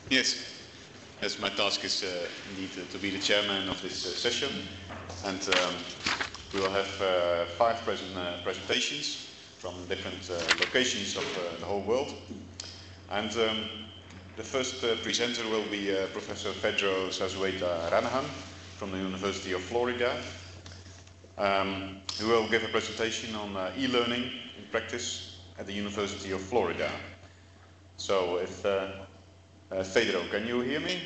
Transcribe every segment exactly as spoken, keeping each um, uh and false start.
Yes, yes. My task is uh, indeed uh, to be the chairman of this uh, session, and um, we will have uh, five present, uh, presentations from different uh, locations of uh, the whole world. And um, the first uh, presenter will be uh, Professor Pedro Zazueta Ranahan from the University of Florida, um, who will give a presentation on uh, e-learning in practice at the University of Florida. So, if uh, uh, Pedro, can you hear me?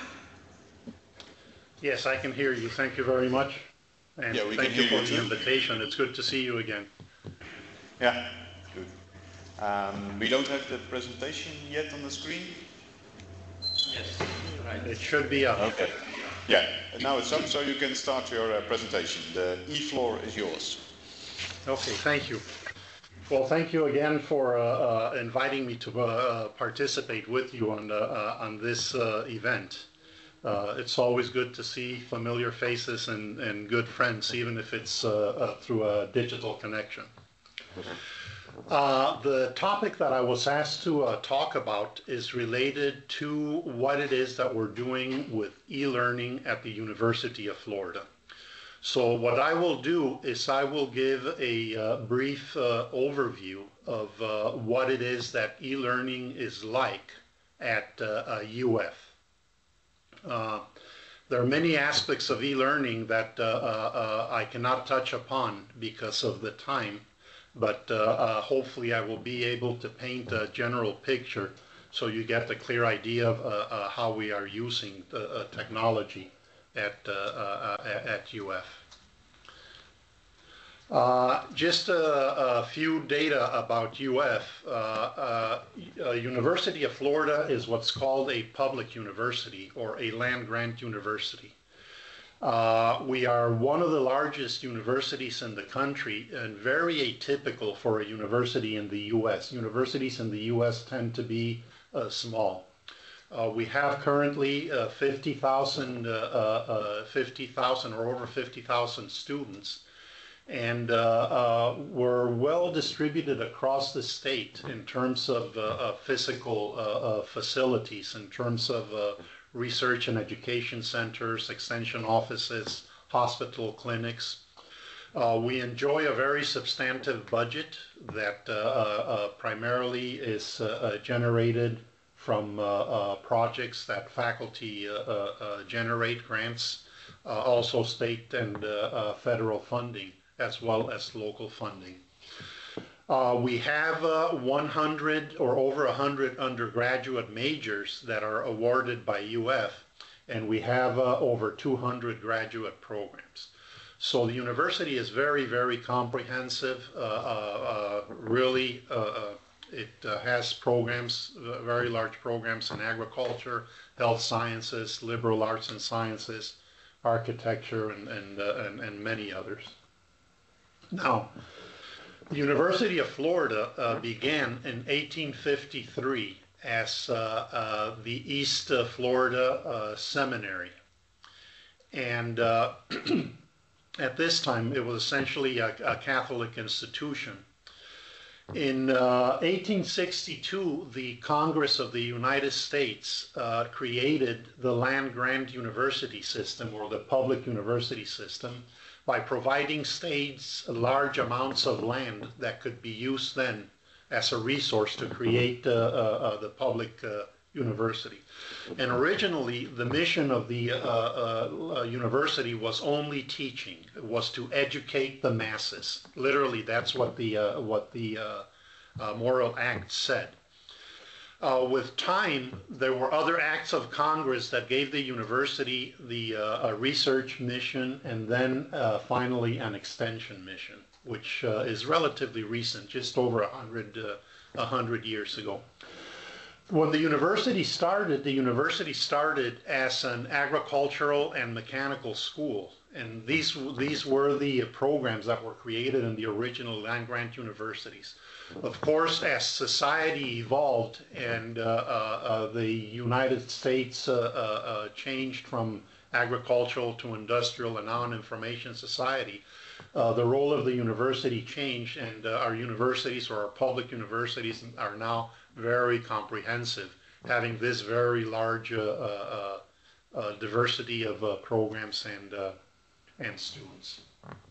Yes, I can hear you. Thank you very much. And yeah, we thank can you hear for you the too. invitation. It's good to see you again. Yeah, good. Um, we don't have the presentation yet on the screen. Yes, right. It should be up. Okay. Yeah, now it's up, so you can start your uh, presentation. The e-floor is yours. Okay, thank you. Well, thank you again for uh, uh, inviting me to uh, participate with you on, uh, uh, on this uh, event. Uh, it's always good to see familiar faces and, and good friends, even if it's uh, uh, through a digital connection. Uh, the topic that I was asked to uh, talk about is related to what it is that we're doing with e-learning at the University of Florida. So what I will do is I will give a uh, brief uh, overview of uh, what it is that e-learning is like at uh, uh, U F. Uh, there are many aspects of e-learning that uh, uh, I cannot touch upon because of the time, but uh, uh, hopefully I will be able to paint a general picture so you get a clear idea of uh, uh, how we are using the uh, technology at, uh, uh, at U F. Uh, just a, a few data about U F. Uh, uh, uh, University of Florida is what's called a public university or a land-grant university. Uh, we are one of the largest universities in the country and very atypical for a university in the U S. Universities in the U S tend to be uh, small. Uh, we have currently uh, fifty thousand uh, uh, fifty thousand or over fifty thousand students. And uh, uh, we're well distributed across the state in terms of uh, uh, physical uh, uh, facilities, in terms of uh, research and education centers, extension offices, hospital clinics. Uh, we enjoy a very substantive budget that uh, uh, primarily is uh, uh, generated from uh, uh, projects that faculty uh, uh, generate, grants, uh, also state and uh, uh, federal funding, as well as local funding. Uh, we have uh, one hundred or over one hundred undergraduate majors that are awarded by U F, and we have uh, over two hundred graduate programs. So the university is very, very comprehensive. Uh, uh, uh, really, uh, it uh, has programs, uh, very large programs in agriculture, health sciences, liberal arts and sciences, architecture, and, and, uh, and, and many others. Now, the University of Florida uh, began in eighteen fifty-three as uh, uh, the East uh, Florida uh, Seminary. And uh, at this time, it was essentially a, a Catholic institution. In uh, eighteen sixty-two, the Congress of the United States uh, created the land-grant university system, or the public university system, by providing states large amounts of land that could be used then as a resource to create uh, uh, the public uh, university. And originally, the mission of the uh, uh, university was only teaching. It was to educate the masses. Literally, that's what the, uh, what the uh, uh, Morrill Act said. Uh, with time, there were other acts of Congress that gave the university the uh, a research mission and then uh, finally an extension mission, which uh, is relatively recent, just over a hundred, uh, a hundred years ago. When the university started, the university started as an agricultural and mechanical school. And these, these were the programs that were created in the original land-grant universities. Of course, as society evolved and uh, uh, uh, the United States uh, uh, uh, changed from agricultural to industrial and now an information society, uh, the role of the university changed, and uh, our universities, or our public universities, are now very comprehensive having this very large uh, uh, uh, diversity of uh, programs and, uh, and students.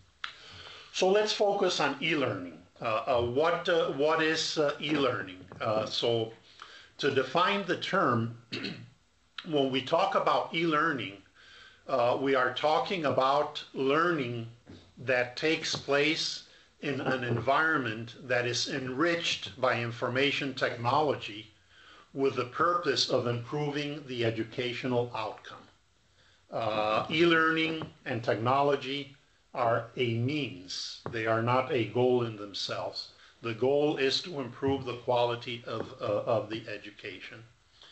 So let's focus on e-learning. Uh, uh, what, uh, what is uh, e-learning? Uh, so to define the term, when we talk about e-learning, uh, we are talking about learning that takes place in an environment that is enriched by information technology with the purpose of improving the educational outcome. Uh, e-learning and technology are a means. They are not a goal in themselves. The goal is to improve the quality of, uh, of the education.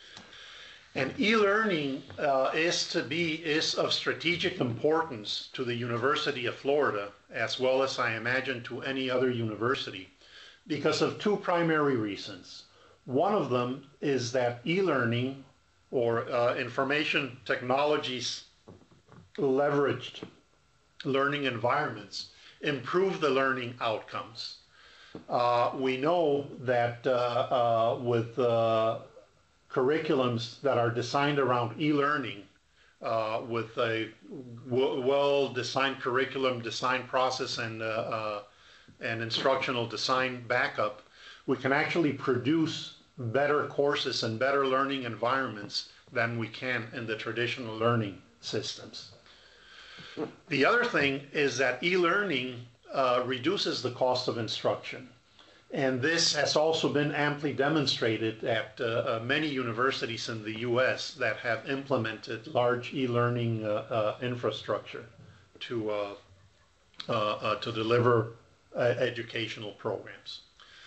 And e-learning uh, is to be, is of strategic importance to the University of Florida, as well as I imagine to any other university, because of two primary reasons. One of them is that e-learning or uh, information technologies leveraged learning environments improve the learning outcomes. Uh, we know that uh, uh, with uh, curriculums that are designed around e-learning, uh, with a well-designed curriculum design process and, uh, uh, and instructional design backup, we can actually produce better courses and better learning environments than we can in the traditional learning systems. The other thing is that e-learning uh, reduces the cost of instruction. And this has also been amply demonstrated at uh, uh, many universities in the U S that have implemented large e-learning uh, uh, infrastructure to, uh, uh, uh, to deliver uh, educational programs.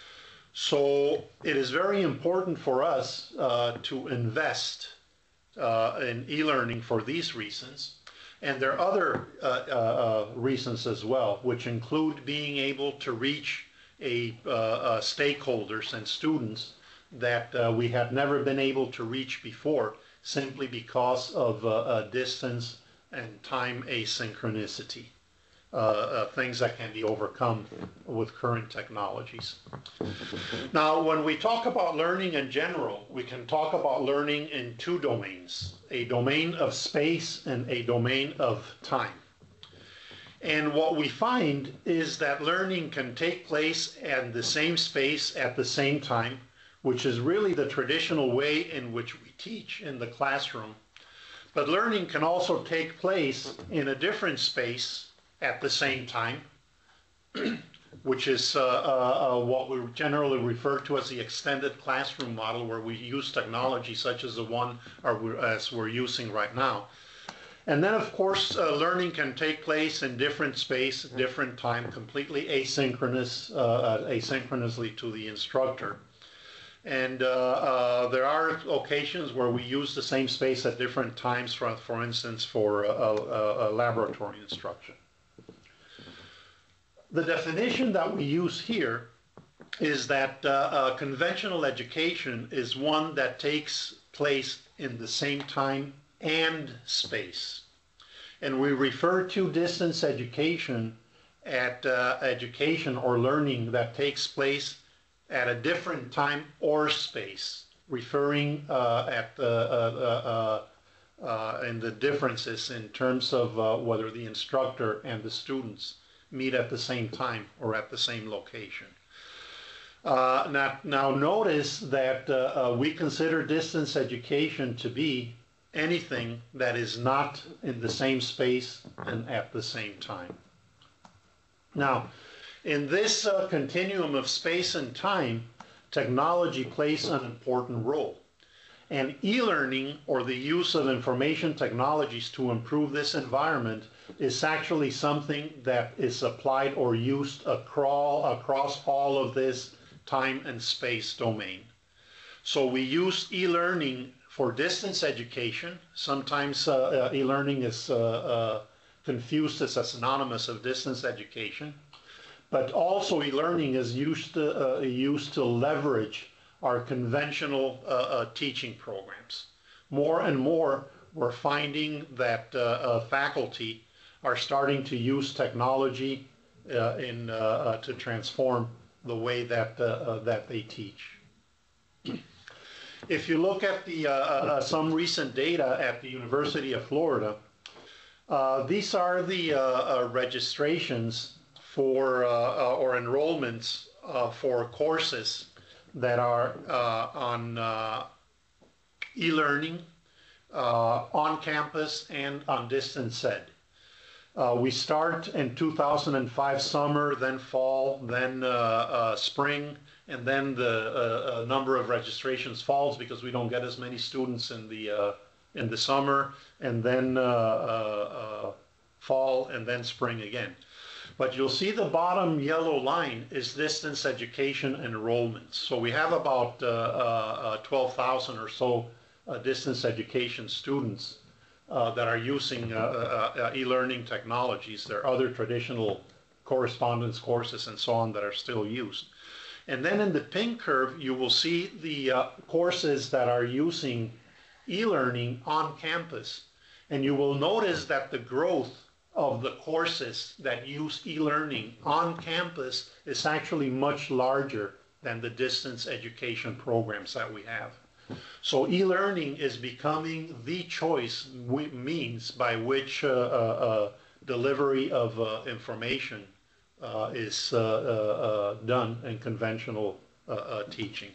So it is very important for us uh, to invest uh, in e-learning for these reasons. And there are other uh, uh, reasons as well, which include being able to reach a, uh, uh, stakeholders and students that uh, we have never been able to reach before, simply because of uh, uh, distance and time asynchronicity, uh, uh, things that can be overcome with current technologies. Now, when we talk about learning in general, we can talk about learning in two domains, a domain of space and a domain of time. And what we find is that learning can take place in the same space at the same time, which is really the traditional way in which we teach in the classroom. But learning can also take place in a different space at the same time, which is uh, uh, uh, what we generally refer to as the extended classroom model, where we use technology such as the one or as we're using right now. And then, of course, uh, learning can take place in different space, different time, completely asynchronous, uh, asynchronously to the instructor. And uh, uh, there are occasions where we use the same space at different times, for, for instance, for a, a, a laboratory instruction. The definition that we use here is that uh, uh, conventional education is one that takes place in the same time and space. And we refer to distance education at uh, education or learning that takes place at a different time or space, referring uh, at the, uh, uh, uh, and the differences in terms of uh, whether the instructor and the students meet at the same time or at the same location. Uh, now, now notice that uh, uh, we consider distance education to be anything that is not in the same space and at the same time. Now, in this uh, continuum of space and time, technology plays an important role. And e-learning, or the use of information technologies to improve this environment, is actually something that is applied or used across, across all of this time and space domain. So we use e-learning for distance education. Sometimes uh, uh, e-learning is uh, uh, confused as synonymous of distance education. But also e-learning is used to, uh, used to leverage our conventional uh, uh, teaching programs. More and more, we're finding that uh, uh, faculty are starting to use technology uh, in, uh, uh, to transform the way that, uh, uh, that they teach. If you look at the uh, uh, some recent data at the University of Florida, uh, these are the uh, uh, registrations for uh, uh, or enrollments uh, for courses that are uh, on uh, e-learning, uh, on campus, and on distance ed. Uh, we start in two thousand five summer, then fall, then uh, uh, spring, and then the uh, uh, number of registrations falls because we don't get as many students in the uh, in the summer, and then uh, uh, uh, fall, and then spring again. But you'll see the bottom yellow line is distance education enrollments. So we have about uh, uh, twelve thousand or so uh, distance education students uh, that are using uh, uh, uh, e-learning technologies. There are other traditional correspondence courses and so on that are still used. And then in the pink curve, you will see the uh, courses that are using e-learning on campus. And you will notice that the growth of the courses that use e-learning on campus is actually much larger than the distance education programs that we have. So e-learning is becoming the choice means by which uh, uh, uh, delivery of uh, information uh, is uh, uh, uh, done in conventional uh, uh, teaching.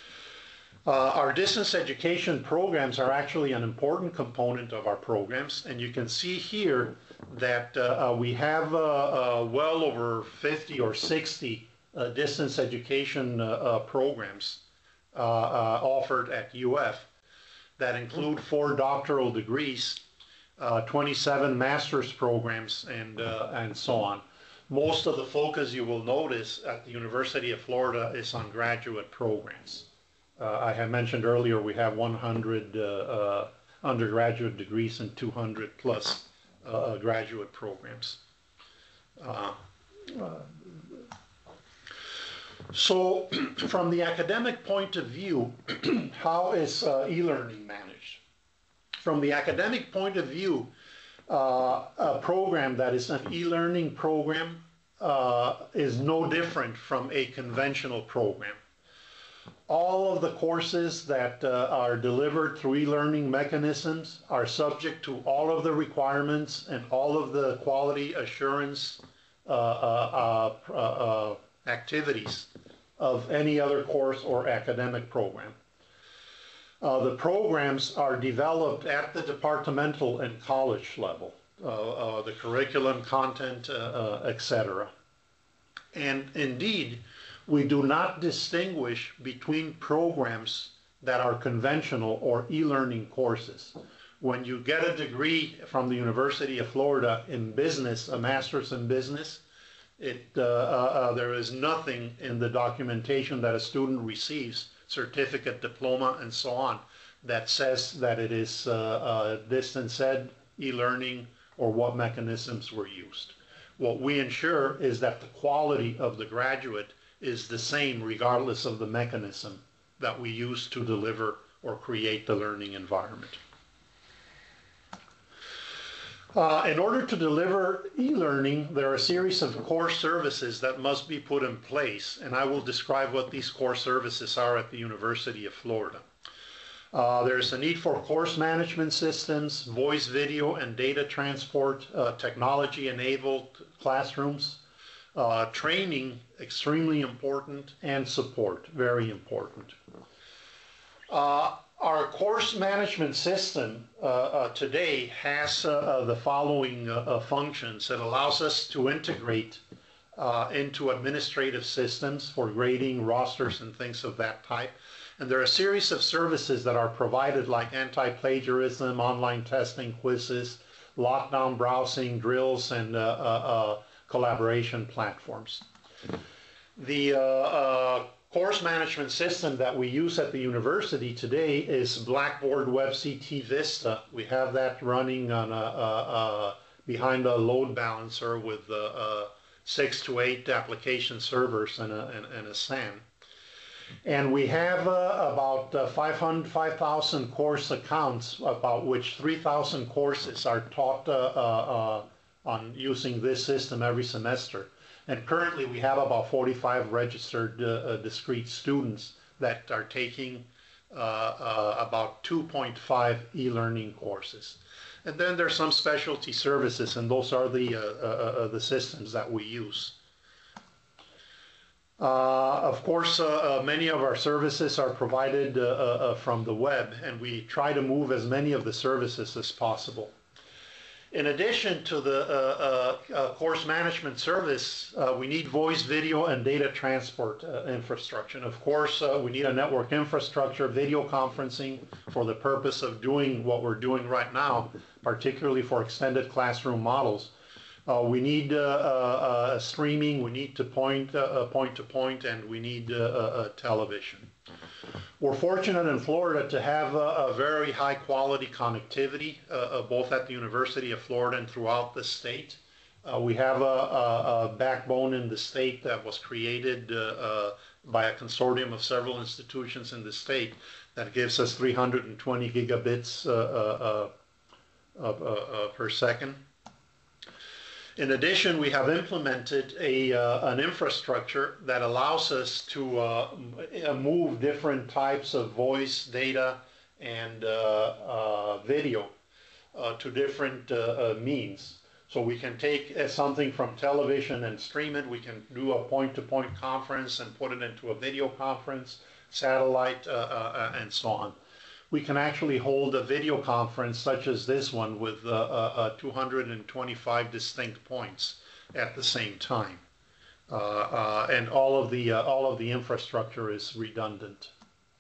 Uh, our distance education programs are actually an important component of our programs, and you can see here that uh, uh, we have uh, uh, well over fifty or sixty uh, distance education uh, uh, programs uh, uh, offered at U F that include four doctoral degrees, uh, twenty-seven master's programs, and, uh, and so on. Most of the focus, you will notice, at the University of Florida is on graduate programs. Uh, I had mentioned earlier we have one hundred uh, uh, undergraduate degrees and two hundred plus uh, graduate programs. Uh, uh, so from the academic point of view, how is uh, e-learning managed? From the academic point of view, uh, a program that is an e-learning program uh, is no different from a conventional program. All of the courses that uh, are delivered through e-learning mechanisms are subject to all of the requirements and all of the quality assurance uh, uh, uh, uh, activities of any other course or academic program. Uh, the programs are developed at the departmental and college level, uh, uh, the curriculum, content, uh, uh, et cetera. And indeed, we do not distinguish between programs that are conventional or e-learning courses. When you get a degree from the University of Florida in business, a master's in business, it, uh, uh, there is nothing in the documentation that a student receives, certificate, diploma, and so on, that says that it is uh, uh, distance ed, e-learning, or what mechanisms were used. What we ensure is that the quality of the graduate is the same regardless of the mechanism that we use to deliver or create the learning environment. Uh, in order to deliver e-learning, there are a series of core services that must be put in place, and I will describe what these core services are at the University of Florida. Uh, there's a need for course management systems, voice, video, and data transport, uh, technology-enabled classrooms, uh, training, extremely important, and support, very important. Uh, our course management system uh, uh, today has uh, uh, the following uh, uh, functions. It allows us to integrate uh, into administrative systems for grading, rosters, and things of that type. And there are a series of services that are provided, like anti-plagiarism, online testing, quizzes, lockdown browsing, drills, and uh, uh, uh, collaboration platforms. The uh, uh, course management system that we use at the university today is Blackboard Web C T Vista. We have that running on a, a, a behind a load balancer with uh, uh, six to eight application servers and a, and, and a S A N. And we have uh, about uh, five hundred, five thousand course accounts, about which three thousand courses are taught uh, uh, uh, on using this system every semester. And currently we have about forty-five registered uh, uh, discrete students that are taking uh, uh, about two point five e-learning courses. And then there's some specialty services, and those are the, uh, uh, uh, the systems that we use. Uh, of course, uh, uh, many of our services are provided uh, uh, from the web, and we try to move as many of the services as possible. In addition to the uh, uh, uh, course management service, uh, we need voice, video, and data transport uh, infrastructure. And of course, uh, we need a network infrastructure, video conferencing for the purpose of doing what we're doing right now, particularly for extended classroom models. Uh, we need uh, uh, uh, streaming, we need to point, uh, point to point, and we need uh, uh, television. We're fortunate in Florida to have a, a very high quality connectivity, uh, uh, both at the University of Florida and throughout the state. Uh, we have a, a, a backbone in the state that was created uh, uh, by a consortium of several institutions in the state that gives us three hundred twenty gigabits uh, uh, uh, uh, uh, per second. In addition, we have implemented a, uh, an infrastructure that allows us to uh, move different types of voice, data, and uh, uh, video uh, to different uh, uh, means. So we can take uh, something from television and stream it. We can do a point-to-point conference and put it into a video conference, satellite, uh, uh, and so on. We can actually hold a video conference such as this one with uh, uh, two hundred twenty-five distinct points at the same time. Uh, uh, and all of the, uh, all of the infrastructure is redundant.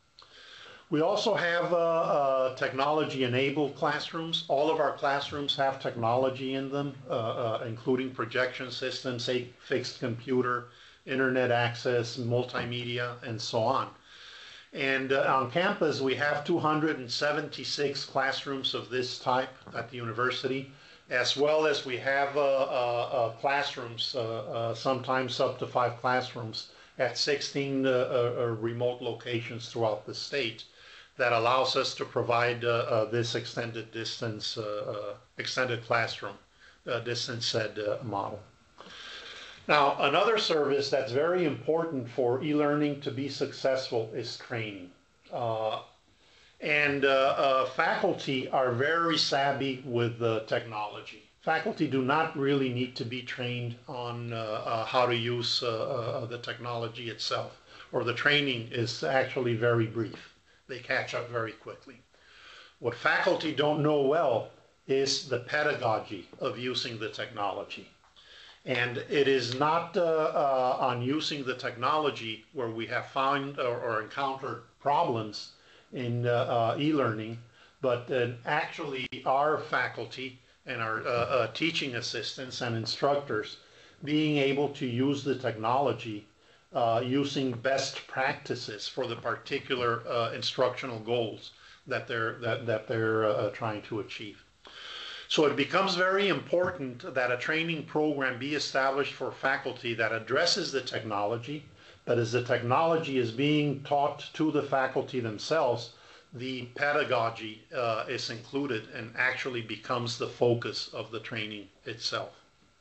We also have uh, uh, technology-enabled classrooms. All of our classrooms have technology in them, uh, uh, including projection systems, a fixed computer, internet access, multimedia, and so on. And uh, on campus, we have two hundred seventy-six classrooms of this type at the university, as well as we have uh, uh, uh, classrooms, uh, uh, sometimes up to five classrooms at sixteen uh, uh, remote locations throughout the state that allows us to provide uh, uh, this extended distance, uh, uh, extended classroom, uh, distance ed uh, model. Now, another service that's very important for e-learning to be successful is training. Uh, and uh, uh, faculty are very savvy with the technology. Faculty do not really need to be trained on uh, uh, how to use uh, uh, the technology itself, or the training is actually very brief. They catch up very quickly. What faculty don't know well is the pedagogy of using the technology. And it is not uh, uh, on using the technology where we have found or, or encountered problems in uh, uh, e-learning, but uh, actually our faculty and our uh, uh, teaching assistants and instructors being able to use the technology uh, using best practices for the particular uh, instructional goals that they're, that, that they're uh, trying to achieve. So it becomes very important that a training program be established for faculty that addresses the technology, but as the technology is being taught to the faculty themselves, the pedagogy uh, is included and actually becomes the focus of the training itself.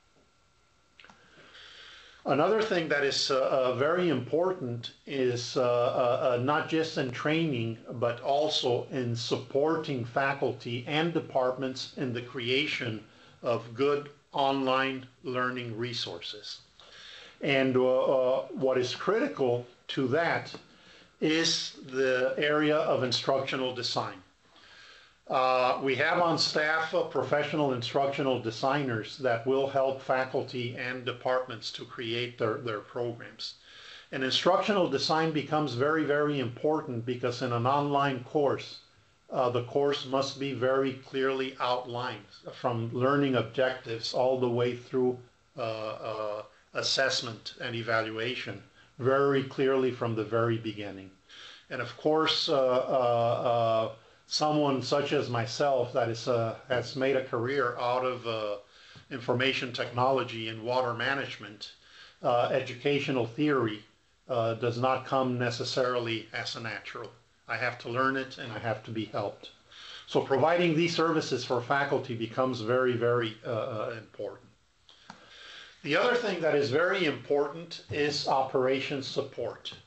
Another thing that is uh, uh, very important is uh, uh, uh, not just in training, but also in supporting faculty and departments in the creation of good online learning resources. And uh, uh, what is critical to that is the area of instructional design. Uh, we have on staff uh, professional instructional designers that will help faculty and departments to create their, their programs. And instructional design becomes very, very important because in an online course, uh, the course must be very clearly outlined from learning objectives all the way through uh, uh, assessment and evaluation, very clearly from the very beginning. And of course, uh, uh, uh, someone such as myself that is, uh, has made a career out of uh, information technology and water management, uh, educational theory uh, does not come necessarily as a natural. I have to learn it and I have to be helped. So providing these services for faculty becomes very, very uh, important. The other thing that is very important is operations support.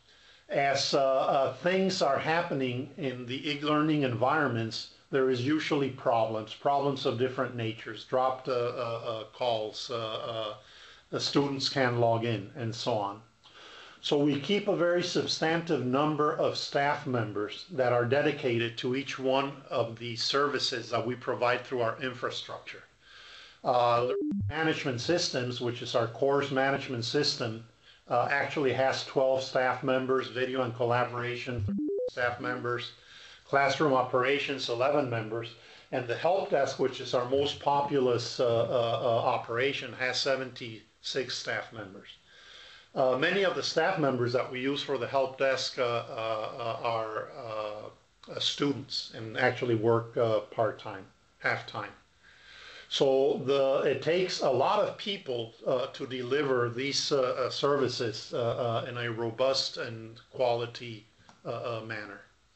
As uh, uh, things are happening in the e-learning environments, there is usually problems, problems of different natures, dropped uh, uh, uh, calls, uh, uh, the students can't log in, and so on. So we keep a very substantive number of staff members that are dedicated to each one of the services that we provide through our infrastructure. Uh, management systems, which is our course management system, uh, actually has twelve staff members, video and collaboration staff members, classroom operations eleven members, and the help desk, which is our most populous uh, uh, uh, operation, has seventy-six staff members. Uh, many of the staff members that we use for the help desk uh, uh, are uh, uh, students and actually work uh, part-time, half-time. So the, it takes a lot of people uh, to deliver these uh, uh, services uh, uh, in a robust and quality uh, uh, manner.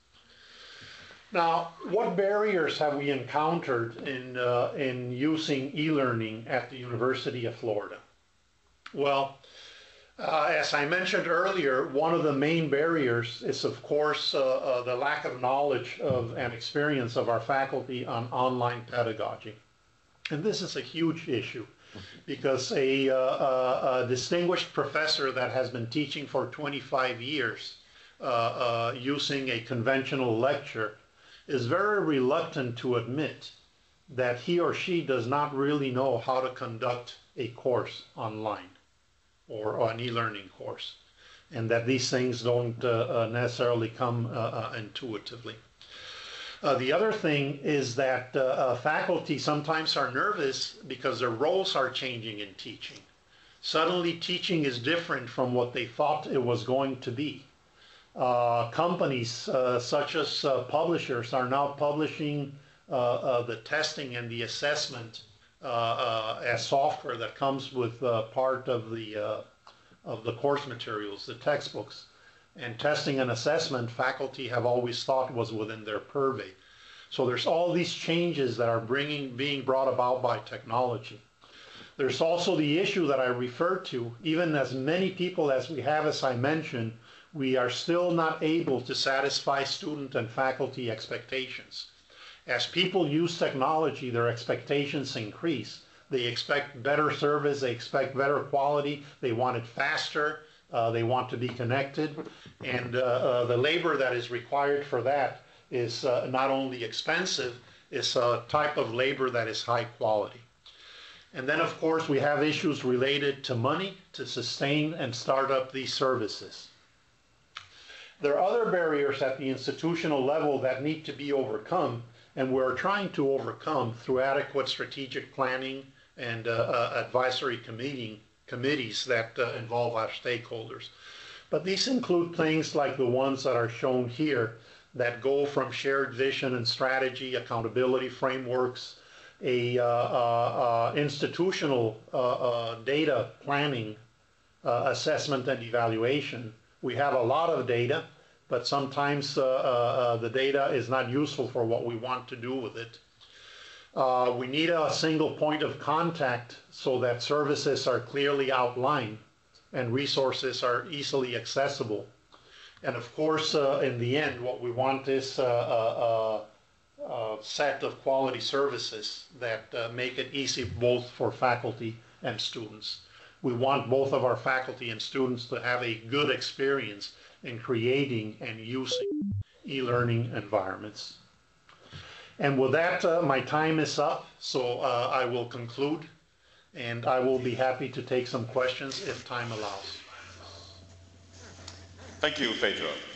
Now, what barriers have we encountered in, uh, in using e-learning at the University of Florida? Well, uh, as I mentioned earlier, one of the main barriers is, of course, uh, uh, the lack of knowledge of and experience of our faculty on online pedagogy. And this is a huge issue because a, uh, a distinguished professor that has been teaching for twenty-five years uh, uh, using a conventional lecture is very reluctant to admit that he or she does not really know how to conduct a course online or an e-learning course, and that these things don't uh, uh, necessarily come uh, uh, intuitively. Uh, the other thing is that uh, uh, faculty sometimes are nervous because their roles are changing in teaching. Suddenly teaching is different from what they thought it was going to be. Uh, companies uh, such as uh, publishers are now publishing uh, uh, the testing and the assessment uh, uh, as software that comes with uh, part of the, uh, of the course materials, the textbooks. And testing and assessment, faculty have always thought was within their purvey. So there's all these changes that are bringing, being brought about by technology. There's also the issue that I referred to. Even as many people as we have, as I mentioned, we are still not able to satisfy student and faculty expectations. As people use technology, their expectations increase. They expect better service, they expect better quality, they want it faster. Uh, they want to be connected, and uh, uh, the labor that is required for that is uh, not only expensive, it's a type of labor that is high quality. And then, of course, we have issues related to money to sustain and start up these services. There are other barriers at the institutional level that need to be overcome, and we're trying to overcome through adequate strategic planning and uh, uh, advisory committee committees that uh, involve our stakeholders. But these include things like the ones that are shown here that go from shared vision and strategy, accountability frameworks, a uh, uh, uh, institutional uh, uh, data planning, uh, assessment and evaluation. We have a lot of data, but sometimes uh, uh, the data is not useful for what we want to do with it. Uh, we need a single point of contact so that services are clearly outlined and resources are easily accessible. And of course, uh, in the end, what we want is a, a, a set of quality services that uh, make it easy both for faculty and students. We want both of our faculty and students to have a good experience in creating and using e-learning environments. And with that, uh, my time is up, so uh, I will conclude, and I will be happy to take some questions if time allows. Thank you, Pedro.